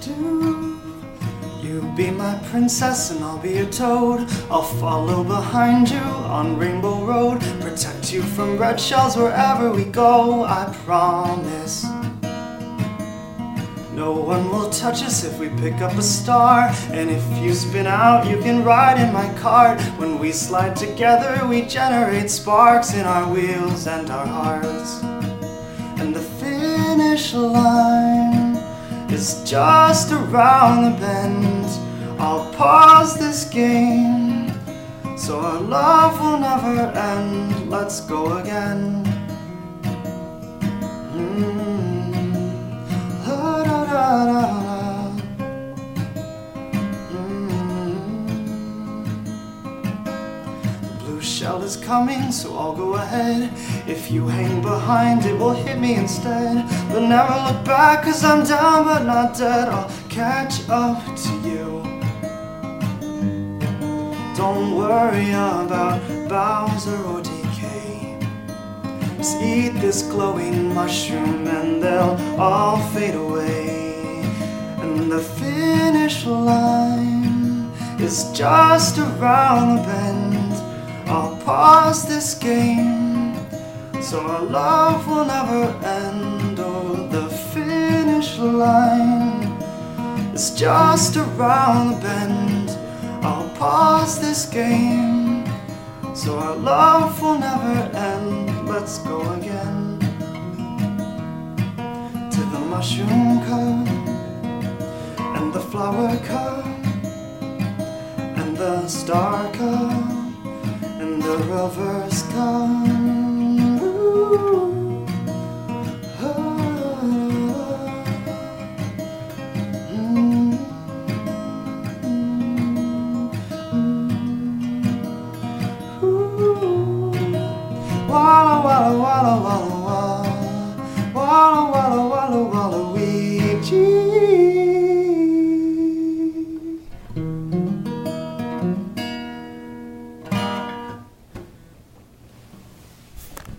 do. You be my princess and I'll be your toad. I'll follow behind you on Rainbow Road, protect you from red shells wherever we go, I promise. No one will touch us if we pick up a star, and if you spin out, you can ride in my cart. When we slide together, we generate sparks in our wheels and our hearts. And the finish line is just around the bend. I'll pause this game so our love will never end. Let's go again. The blue shell is coming, so I'll go ahead. If you hang behind, it will hit me instead. But never look back, 'cause I'm down but not dead. I'll catch up to you. Don't worry about Bowser or DK. Just eat this glowing mushroom and they'll all fade away. And the finish line is just around the bend. I'll pause this game so our love will never end. Oh, the finish line is just around the bend. I'll pause this game so our love will never end. Let's go again. To the mushroom cup and the flower cup and the star cup and the reverse cup. Walla walla walla walla.